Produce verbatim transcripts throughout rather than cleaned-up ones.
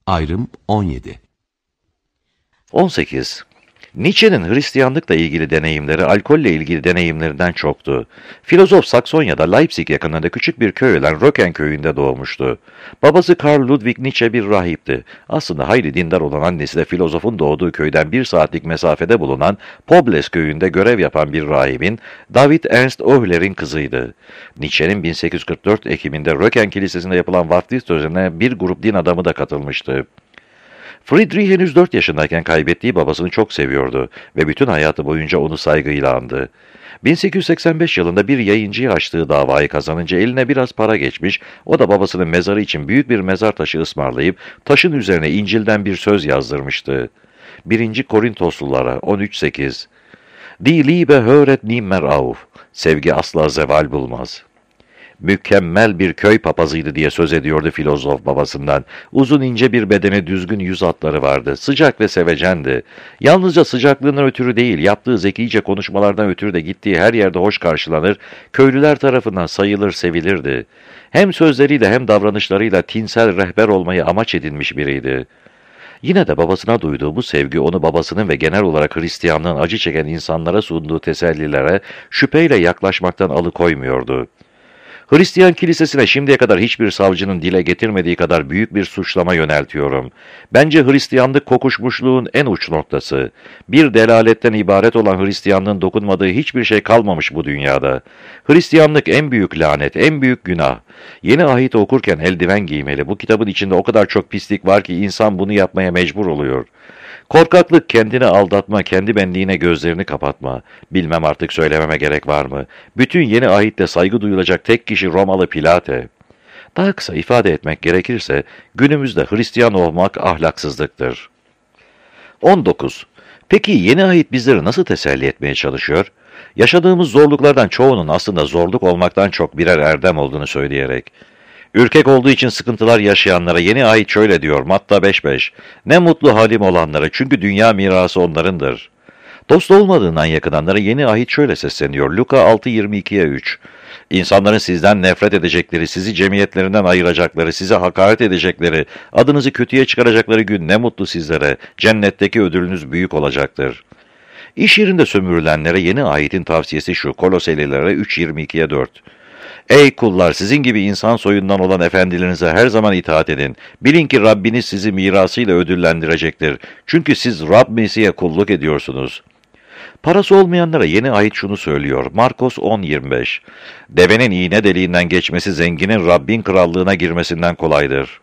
Ayrım on yedi. on sekiz. Nietzsche'nin Hristiyanlıkla ilgili deneyimleri, alkolle ilgili deneyimlerinden çoktu. Filozof Saksonya'da Leipzig yakınında küçük bir köy olan Röcken köyünde doğmuştu. Babası Karl Ludwig Nietzsche bir rahipti. Aslında hayli dindar olan annesi de filozofun doğduğu köyden bir saatlik mesafede bulunan Pobles köyünde görev yapan bir rahibin, David Ernst Ohler'in kızıydı. Nietzsche'nin bin sekiz yüz kırk dört Ekim'inde Röcken Kilisesi'nde yapılan vaftiz törenine bir grup din adamı da katılmıştı. Friedrich henüz dört yaşındayken kaybettiği babasını çok seviyordu ve bütün hayatı boyunca onu saygıyla andı. bin sekiz yüz seksen beş yılında bir yayıncıya açtığı davayı kazanınca eline biraz para geçmiş, o da babasının mezarı için büyük bir mezar taşı ısmarlayıp taşın üzerine İncil'den bir söz yazdırmıştı. birinci Korintoslulara on üç sekiz. Die Liebe höret nimmer auf. Sevgi asla zeval bulmaz. Mükemmel bir köy papazıydı diye söz ediyordu filozof babasından. Uzun ince bir bedeni, düzgün yüz hatları vardı. Sıcak ve sevecendi. Yalnızca sıcaklığından ötürü değil, yaptığı zekice konuşmalardan ötürü de gittiği her yerde hoş karşılanır, köylüler tarafından sayılır, sevilirdi. Hem sözleriyle hem davranışlarıyla tinsel rehber olmayı amaç edinmiş biriydi. Yine de babasına duyduğu bu sevgi onu babasının ve genel olarak Hristiyanlığın acı çeken insanlara sunduğu tesellilere şüpheyle yaklaşmaktan alıkoymuyordu. Hristiyan kilisesine şimdiye kadar hiçbir savcının dile getirmediği kadar büyük bir suçlama yöneltiyorum. Bence Hristiyanlık kokuşmuşluğun en uç noktası. Bir delaletten ibaret olan Hristiyanlığın dokunmadığı hiçbir şey kalmamış bu dünyada. Hristiyanlık en büyük lanet, en büyük günah. Yeni ahit okurken eldiven giymeli. Bu kitabın içinde o kadar çok pislik var ki insan bunu yapmaya mecbur oluyor. Korkaklık, kendini aldatma, kendi benliğine gözlerini kapatma. Bilmem artık söylememe gerek var mı? Bütün yeni ahitte saygı duyulacak tek kişi Romalı Pilate. Daha kısa ifade etmek gerekirse, günümüzde Hristiyan olmak ahlaksızlıktır. on dokuz. Peki yeni ahit bizleri nasıl teselli etmeye çalışıyor? Yaşadığımız zorluklardan çoğunun aslında zorluk olmaktan çok birer erdem olduğunu söyleyerek. Ürkek olduğu için sıkıntılar yaşayanlara yeni ait şöyle diyor Matta beş beş. Ne mutlu halim olanlara, çünkü dünya mirası onlarındır. Dost olmadığından yakınanlara yeni ait şöyle sesleniyor Luka altı yirmi ikiye üç. İnsanların sizden nefret edecekleri, sizi cemiyetlerinden ayıracakları, size hakaret edecekleri, adınızı kötüye çıkaracakları gün ne mutlu sizlere, cennetteki ödülünüz büyük olacaktır. İş yerinde sömürülenlere yeni ayetin tavsiyesi şu, Koloselilere üç yirmi ikiye dört. Ey kullar, sizin gibi insan soyundan olan efendilerinize her zaman itaat edin. Bilin ki Rabbiniz sizi mirasıyla ödüllendirecektir. Çünkü siz Rab Mesih'e kulluk ediyorsunuz. Parası olmayanlara yeni ayet şunu söylüyor. Markos on yirmi beş. Devenin iğne deliğinden geçmesi zenginin Rabbin krallığına girmesinden kolaydır.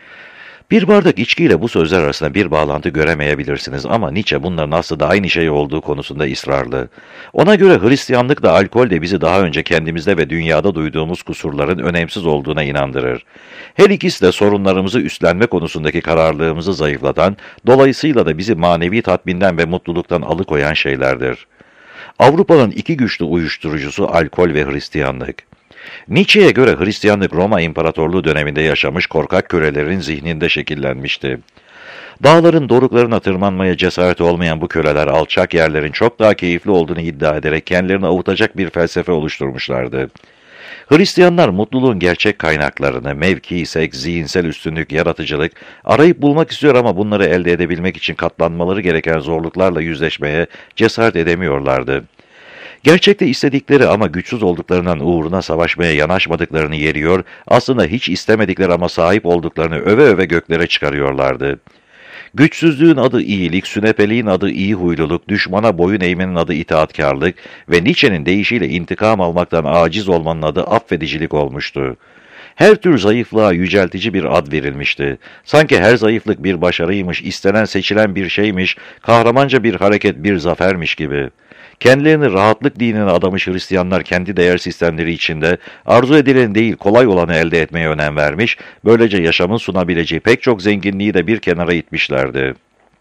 Bir bardak içkiyle bu sözler arasında bir bağlantı göremeyebilirsiniz ama Nietzsche bunların aslında aynı şey olduğu konusunda ısrarlı. Ona göre Hristiyanlık da alkol de bizi daha önce kendimizde ve dünyada duyduğumuz kusurların önemsiz olduğuna inandırır. Her ikisi de sorunlarımızı üstlenme konusundaki kararlılığımızı zayıflatan, dolayısıyla da bizi manevi tatminden ve mutluluktan alıkoyan şeylerdir. Avrupa'nın iki güçlü uyuşturucusu alkol ve Hristiyanlık. Nietzsche'ye göre Hristiyanlık Roma İmparatorluğu döneminde yaşamış korkak kölelerin zihninde şekillenmişti. Dağların doruklarına tırmanmaya cesareti olmayan bu köleler alçak yerlerin çok daha keyifli olduğunu iddia ederek kendilerini avutacak bir felsefe oluşturmuşlardı. Hristiyanlar mutluluğun gerçek kaynaklarını, mevki, seks, zihinsel üstünlük, yaratıcılık arayıp bulmak istiyor ama bunları elde edebilmek için katlanmaları gereken zorluklarla yüzleşmeye cesaret edemiyorlardı. Gerçekte istedikleri ama güçsüz olduklarından uğruna savaşmaya yanaşmadıklarını yeriyor, aslında hiç istemedikleri ama sahip olduklarını öve öve göklere çıkarıyorlardı. Güçsüzlüğün adı iyilik, sünefeliğin adı iyi huyluluk, düşmana boyun eğmenin adı itaatkarlık ve Nietzsche'nin deyişiyle intikam almaktan aciz olmanın adı affedicilik olmuştu. Her tür zayıflığa yüceltici bir ad verilmişti. Sanki her zayıflık bir başarıymış, istenen seçilen bir şeymiş, kahramanca bir hareket bir zafermiş gibi. Kendilerini rahatlık dinine adamış Hristiyanlar kendi değer sistemleri içinde arzu edilen değil kolay olanı elde etmeye önem vermiş, böylece yaşamın sunabileceği pek çok zenginliği de bir kenara itmişlerdi.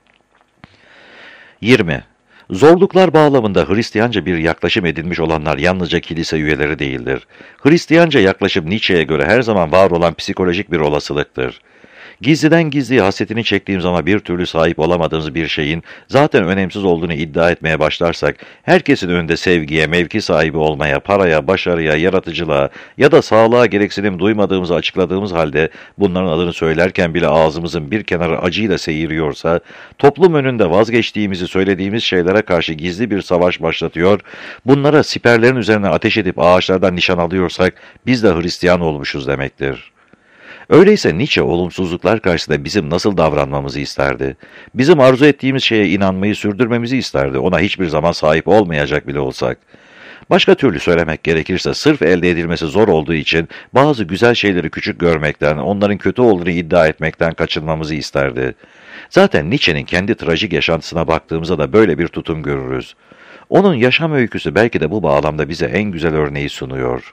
yirmi. Zorluklar bağlamında Hristiyanca bir yaklaşım edinmiş olanlar yalnızca kilise üyeleri değildir. Hristiyanca yaklaşım Nietzsche'ye göre her zaman var olan psikolojik bir olasılıktır. Gizliden gizliye hasetini çektiğimiz ama bir türlü sahip olamadığımız bir şeyin zaten önemsiz olduğunu iddia etmeye başlarsak, herkesin önünde sevgiye, mevki sahibi olmaya, paraya, başarıya, yaratıcılığa ya da sağlığa gereksinim duymadığımızı açıkladığımız halde bunların adını söylerken bile ağzımızın bir kenarı acıyla seyiriyorsa, toplum önünde vazgeçtiğimizi söylediğimiz şeylere karşı gizli bir savaş başlatıyor, bunlara siperlerin üzerine ateş edip ağaçlardan nişan alıyorsak, biz de Hristiyan olmuşuz demektir. Öyleyse Nietzsche olumsuzluklar karşısında bizim nasıl davranmamızı isterdi? Bizim arzu ettiğimiz şeye inanmayı sürdürmemizi isterdi, ona hiçbir zaman sahip olmayacak bile olsak. Başka türlü söylemek gerekirse sırf elde edilmesi zor olduğu için bazı güzel şeyleri küçük görmekten, onların kötü olduğunu iddia etmekten kaçınmamızı isterdi. Zaten Nietzsche'nin kendi trajik yaşantısına baktığımızda da böyle bir tutum görürüz. Onun yaşam öyküsü belki de bu bağlamda bize en güzel örneği sunuyor.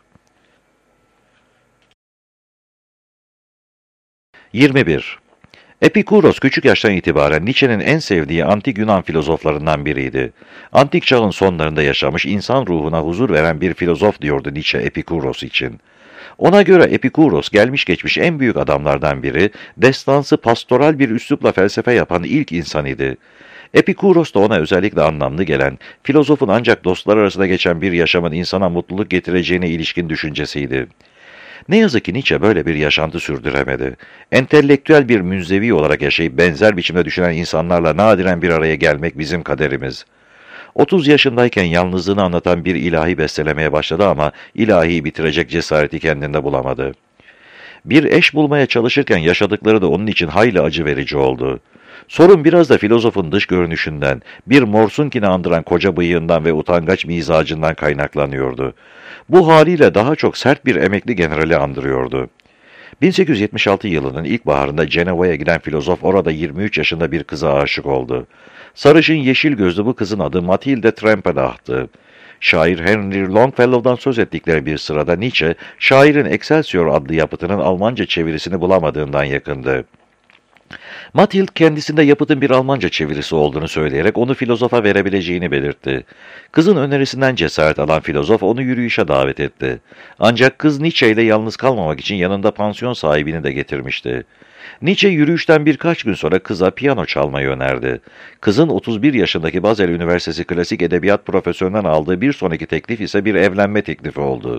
yirmi bir. Epikuros küçük yaştan itibaren Nietzsche'nin en sevdiği antik Yunan filozoflarından biriydi. Antik çağın sonlarında yaşamış, insan ruhuna huzur veren bir filozof diyordu Nietzsche Epikuros için. Ona göre Epikuros gelmiş geçmiş en büyük adamlardan biri, destansı pastoral bir üslupla felsefe yapan ilk insan idi. Epikuros da ona özellikle anlamlı gelen, filozofun ancak dostlar arasında geçen bir yaşamın insana mutluluk getireceğine ilişkin düşüncesiydi. Ne yazık ki Nietzsche böyle bir yaşantı sürdüremedi. Entelektüel bir münzevi olarak yaşayıp benzer biçimde düşünen insanlarla nadiren bir araya gelmek bizim kaderimiz. otuz yaşındayken yalnızlığını anlatan bir ilahi bestelemeye başladı ama ilahiyi bitirecek cesareti kendinde bulamadı. Bir eş bulmaya çalışırken yaşadıkları da onun için hayli acı verici oldu. Sorun biraz da filozofun dış görünüşünden, bir Morsunkini andıran koca bıyığından ve utangaç mizacından kaynaklanıyordu. Bu haliyle daha çok sert bir emekli generali andırıyordu. bin sekiz yüz yetmiş altı yılının ilkbaharında Cenova'ya giden filozof orada yirmi üç yaşında bir kıza aşık oldu. Sarışın yeşil gözlü bu kızın adı Mathilde Trempenacht'tı. Şair Henry Longfellow'dan söz ettikleri bir sırada Nietzsche, şairin Excelsior adlı yapıtının Almanca çevirisini bulamadığından yakındı. Mathilde kendisinde yapıtın bir Almanca çevirisi olduğunu söyleyerek onu filozofa verebileceğini belirtti. Kızın önerisinden cesaret alan filozof onu yürüyüşe davet etti. Ancak kız Nietzsche ile yalnız kalmamak için yanında pansiyon sahibini de getirmişti. Nietzsche yürüyüşten birkaç gün sonra kıza piyano çalmayı önerdi. Kızın otuz bir yaşındaki Basel Üniversitesi Klasik Edebiyat Profesörü'nden aldığı bir sonraki teklif ise bir evlenme teklifi oldu.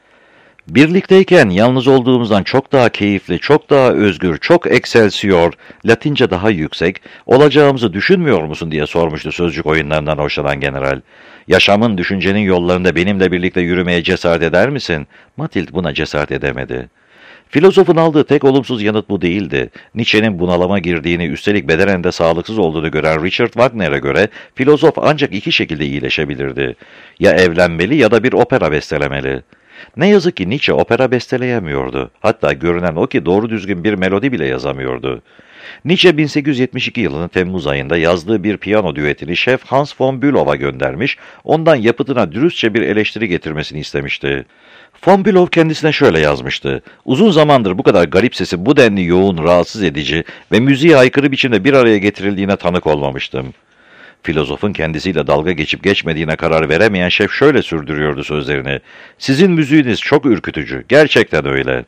Birlikteyken yalnız olduğumuzdan çok daha keyifli, çok daha özgür, çok excelsior, Latince daha yüksek, olacağımızı düşünmüyor musun diye sormuştu sözcük oyunlarından hoşlanan general. Yaşamın, düşüncenin yollarında benimle birlikte yürümeye cesaret eder misin? Mathilde buna cesaret edemedi. Filozofun aldığı tek olumsuz yanıt bu değildi. Nietzsche'nin bunalıma girdiğini, üstelik bedenen de sağlıksız olduğunu gören Richard Wagner'e göre filozof ancak iki şekilde iyileşebilirdi. Ya evlenmeli ya da bir opera bestelemeli. Ne yazık ki Nietzsche opera besteleyemiyordu. Hatta görünen o ki doğru düzgün bir melodi bile yazamıyordu. Nietzsche bin sekiz yüz yetmiş iki yılının Temmuz ayında yazdığı bir piyano düetini şef Hans von Bülow'a göndermiş, ondan yapıtına dürüstçe bir eleştiri getirmesini istemişti. Von Bülow kendisine şöyle yazmıştı: "Uzun zamandır bu kadar garip sesin bu denli yoğun, rahatsız edici ve müziğe aykırı biçimde bir araya getirildiğine tanık olmamıştım." Filozofun kendisiyle dalga geçip geçmediğine karar veremeyen şef şöyle sürdürüyordu sözlerini: "Sizin müziğiniz çok ürkütücü, gerçekten öyle."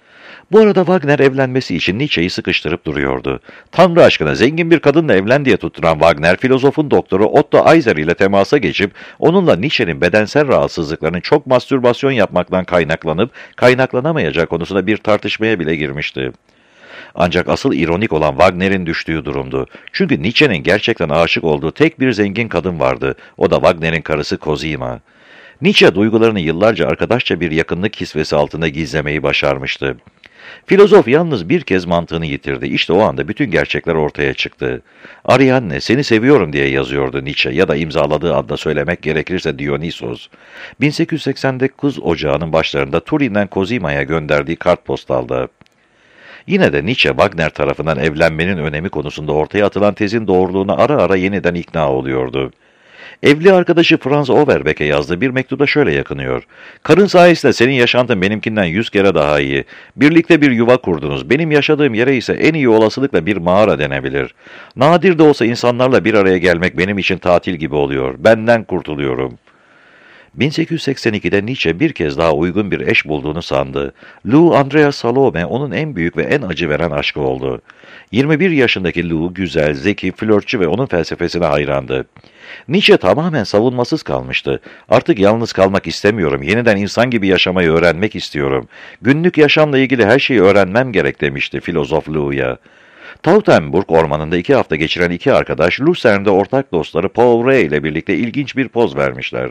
Bu arada Wagner evlenmesi için Nietzsche'yi sıkıştırıp duruyordu. Tanrı aşkına zengin bir kadınla evlen diye tutturan Wagner, filozofun doktoru Otto Eiser ile temasa geçip onunla Nietzsche'nin bedensel rahatsızlıklarının çok mastürbasyon yapmaktan kaynaklanıp kaynaklanamayacağı konusunda bir tartışmaya bile girmişti. Ancak asıl ironik olan Wagner'in düştüğü durumdu. Çünkü Nietzsche'nin gerçekten aşık olduğu tek bir zengin kadın vardı. O da Wagner'in karısı Cosima. Nietzsche duygularını yıllarca arkadaşça bir yakınlık kisvesi altında gizlemeyi başarmıştı. Filozof yalnız bir kez mantığını yitirdi. İşte o anda bütün gerçekler ortaya çıktı. Ariadne, seni seviyorum diye yazıyordu Nietzsche ya da imzaladığı adla söylemek gerekirse Dionysos. bin sekiz yüz seksen dokuz Ocağı'nın başlarında Turin'den Cosima'ya gönderdiği kartpostalda. Yine de Nietzsche, Wagner tarafından evlenmenin önemi konusunda ortaya atılan tezin doğruluğuna ara ara yeniden ikna oluyordu. Evli arkadaşı Franz Overbeck'e yazdığı bir mektupta şöyle yakınıyor: "Karın sayesinde senin yaşantın benimkinden yüz kere daha iyi. Birlikte bir yuva kurdunuz. Benim yaşadığım yere ise en iyi olasılıkla bir mağara denebilir. Nadir de olsa insanlarla bir araya gelmek benim için tatil gibi oluyor. Benden kurtuluyorum." bin sekiz yüz seksen ikide Nietzsche bir kez daha uygun bir eş bulduğunu sandı. Lou Andrea Salome onun en büyük ve en acı veren aşkı oldu. yirmi bir yaşındaki Lou güzel, zeki, flörtçü ve onun felsefesine hayrandı. Nietzsche tamamen savunmasız kalmıştı. Artık yalnız kalmak istemiyorum, yeniden insan gibi yaşamayı öğrenmek istiyorum. Günlük yaşamla ilgili her şeyi öğrenmem gerek demişti filozof Lou'ya. Tautenburg ormanında iki hafta geçiren iki arkadaş, Lucern'de ortak dostları Paul Rey ile birlikte ilginç bir poz vermişler.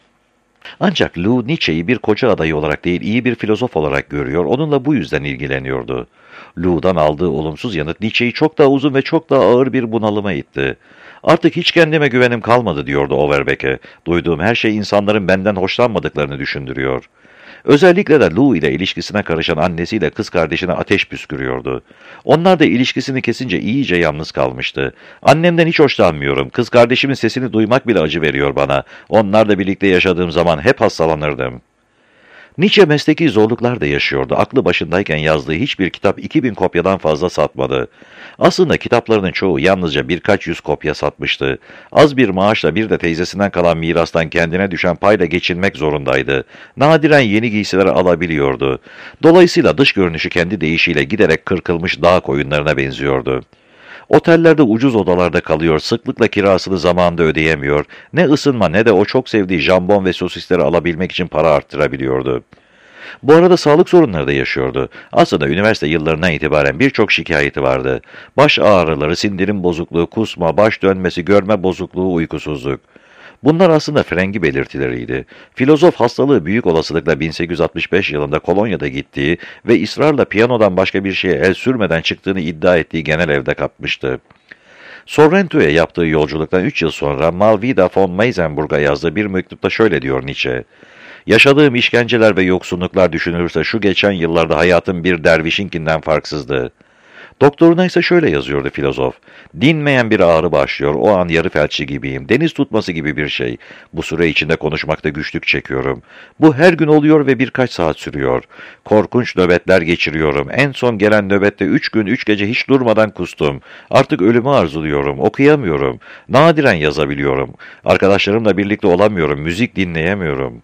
Ancak Lou, Nietzsche'yi bir koca adayı olarak değil, iyi bir filozof olarak görüyor, onunla bu yüzden ilgileniyordu. Lou'dan aldığı olumsuz yanıt, Nietzsche'yi çok daha uzun ve çok daha ağır bir bunalıma itti. Artık hiç kendime güvenim kalmadı diyordu Overbeck'e. Duyduğum her şey insanların benden hoşlanmadıklarını düşündürüyor. Özellikle de Lou ile ilişkisine karışan annesiyle kız kardeşine ateş püskürüyordu. Onlar da ilişkisini kesince iyice yalnız kalmıştı. Annemden hiç hoşlanmıyorum. Kız kardeşimin sesini duymak bile acı veriyor bana. Onlarla birlikte yaşadığım zaman hep hastalanırdım. Nietzsche mesleki zorluklar da yaşıyordu. Aklı başındayken yazdığı hiçbir kitap iki bin kopyadan fazla satmadı. Aslında kitaplarının çoğu yalnızca birkaç yüz kopya satmıştı. Az bir maaşla bir de teyzesinden kalan mirastan kendine düşen payla geçinmek zorundaydı. Nadiren yeni giysiler alabiliyordu. Dolayısıyla dış görünüşü kendi deyişiyle giderek kırkılmış dağ koyunlarına benziyordu. Otellerde ucuz odalarda kalıyor, sıklıkla kirasını zamanında ödeyemiyor, ne ısınma ne de o çok sevdiği jambon ve sosisleri alabilmek için para arttırabiliyordu. Bu arada sağlık sorunları da yaşıyordu. Aslında üniversite yıllarından itibaren birçok şikayeti vardı. Baş ağrıları, sindirim bozukluğu, kusma, baş dönmesi, görme bozukluğu, uykusuzluk. Bunlar aslında frengi belirtileriydi. Filozof hastalığı büyük olasılıkla bin sekiz yüz altmış beş yılında Kolonya'da gittiği ve ısrarla piyanodan başka bir şeye el sürmeden çıktığını iddia ettiği genel evde kapmıştı. Sorrento'ya yaptığı yolculuktan üç yıl sonra Malvida von Meisenburg'a yazdığı bir mektupta şöyle diyor Nietzsche: "Yaşadığım işkenceler ve yoksunluklar düşünülürse şu geçen yıllarda hayatım bir dervişinkinden farksızdı." Doktoruna ise şöyle yazıyordu filozof: "Dinmeyen bir ağrı başlıyor, o an yarı felçli gibiyim, deniz tutması gibi bir şey. Bu süre içinde konuşmakta güçlük çekiyorum. Bu her gün oluyor ve birkaç saat sürüyor. Korkunç nöbetler geçiriyorum. En son gelen nöbette üç gün üç gece hiç durmadan kustum. Artık ölümü arzuluyorum, okuyamıyorum. Nadiren yazabiliyorum. Arkadaşlarımla birlikte olamıyorum, müzik dinleyemiyorum."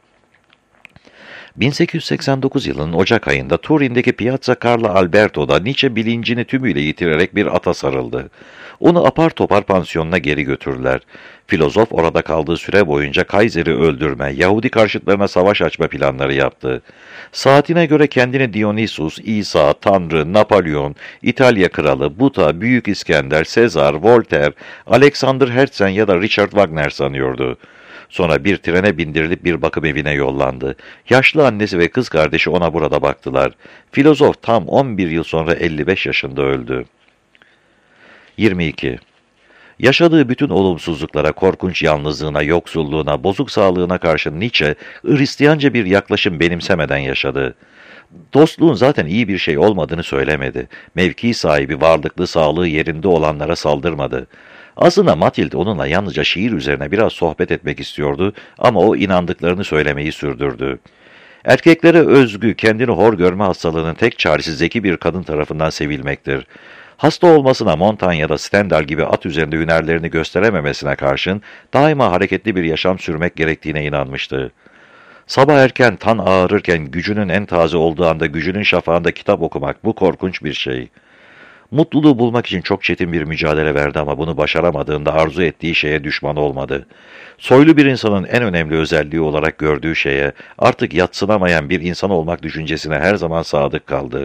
bin sekiz yüz seksen dokuz yılının Ocak ayında Turin'deki Piazza Carlo Alberto'da Nietzsche bilincini tümüyle yitirerek bir ata sarıldı. Onu apar topar pansiyonuna geri götürdüler. Filozof orada kaldığı süre boyunca Kaiser'i öldürme, Yahudi karşıtlarına savaş açma planları yaptı. Saatine göre kendini Dionysus, İsa, Tanrı, Napolyon, İtalya Kralı, Buta, Büyük İskender, Sezar, Voltaire, Alexander Herzen ya da Richard Wagner sanıyordu. Sonra bir trene bindirilip bir bakım evine yollandı. Yaşlı annesi ve kız kardeşi ona burada baktılar. Filozof tam on bir yıl sonra elli beş yaşında öldü. yirmi iki. Yaşadığı bütün olumsuzluklara, korkunç yalnızlığına, yoksulluğuna, bozuk sağlığına karşı Nietzsche, Hristiyanca bir yaklaşım benimsemeden yaşadı. Dostluğun zaten iyi bir şey olmadığını söylemedi. Mevki sahibi, varlıklı, sağlığı yerinde olanlara saldırmadı. Aslında Mathilde onunla yalnızca şiir üzerine biraz sohbet etmek istiyordu ama o inandıklarını söylemeyi sürdürdü. Erkeklere özgü, kendini hor görme hastalığının tek çaresi zeki bir kadın tarafından sevilmektir. Hasta olmasına Montaigne ya da Stendhal gibi at üzerinde hünerlerini gösterememesine karşın daima hareketli bir yaşam sürmek gerektiğine inanmıştı. Sabah erken tan ağarırken gücünün en taze olduğu anda gücünün şafağında kitap okumak bu korkunç bir şey. Mutluluğu bulmak için çok çetin bir mücadele verdi ama bunu başaramadığında arzu ettiği şeye düşman olmadı. Soylu bir insanın en önemli özelliği olarak gördüğü şeye, artık yadsınamayan bir insan olmak düşüncesine her zaman sadık kaldı.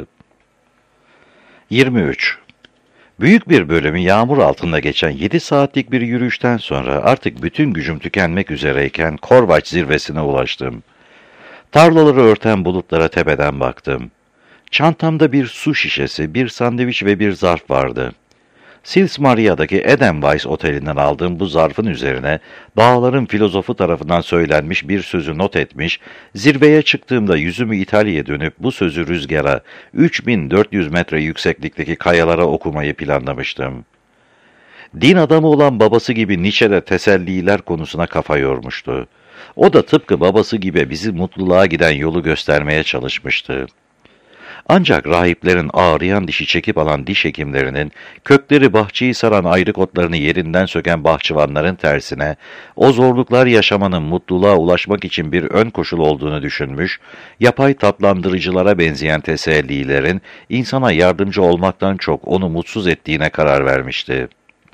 yirmi üç. Büyük bir bölümü yağmur altında geçen yedi saatlik bir yürüyüşten sonra artık bütün gücüm tükenmek üzereyken Korvaç zirvesine ulaştım. Tarlaları örten bulutlara tepeden baktım. Çantamda bir su şişesi, bir sandviç ve bir zarf vardı. Sils Maria'daki Edelweiss Oteli'nden aldığım bu zarfın üzerine dağların filozofu tarafından söylenmiş bir sözü not etmiş, zirveye çıktığımda yüzümü İtalya'ya dönüp bu sözü rüzgara, üç bin dört yüz metre yükseklikteki kayalara okumayı planlamıştım. Din adamı olan babası gibi Nietzsche de teselliler konusuna kafa yormuştu. O da tıpkı babası gibi bizi mutluluğa giden yolu göstermeye çalışmıştı. Ancak rahiplerin ağrıyan dişi çekip alan diş hekimlerinin, kökleri bahçeyi saran ayrık otlarını yerinden söken bahçıvanların tersine, o zorluklar yaşamanın mutluluğa ulaşmak için bir ön koşul olduğunu düşünmüş, yapay tatlandırıcılara benzeyen tesellilerin insana yardımcı olmaktan çok onu mutsuz ettiğine karar vermişti.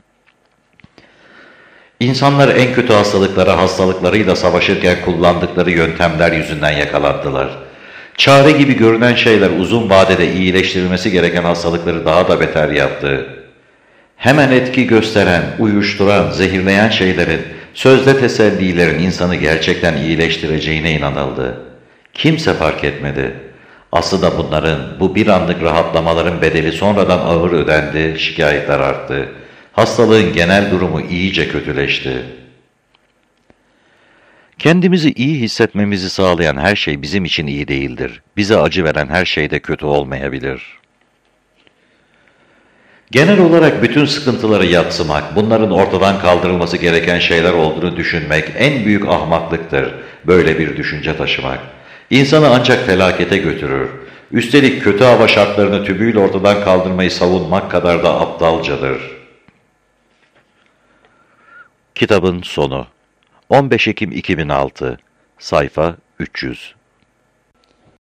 İnsanlar en kötü hastalıklara hastalıklarıyla savaşırken kullandıkları yöntemler yüzünden yakalandılar. Çare gibi görünen şeyler uzun vadede iyileştirilmesi gereken hastalıkları daha da beter yaptı. Hemen etki gösteren, uyuşturan, zehirleyen şeylerin, sözde tesellilerin insanı gerçekten iyileştireceğine inanıldı. Kimse fark etmedi. Aslında bunların, bu bir anlık rahatlamaların bedeli sonradan ağır ödendi, şikayetler arttı. Hastalığın genel durumu iyice kötüleşti. Kendimizi iyi hissetmemizi sağlayan her şey bizim için iyi değildir. Bize acı veren her şey de kötü olmayabilir. Genel olarak bütün sıkıntıları yatsımak, bunların ortadan kaldırılması gereken şeyler olduğunu düşünmek en büyük ahmaklıktır, böyle bir düşünce taşımak. İnsanı ancak felakete götürür. Üstelik kötü hava şartlarını tümüyle ortadan kaldırmayı savunmak kadar da aptalcadır. Kitabın sonu. on beş Ekim iki bin altı. Sayfa üç yüz.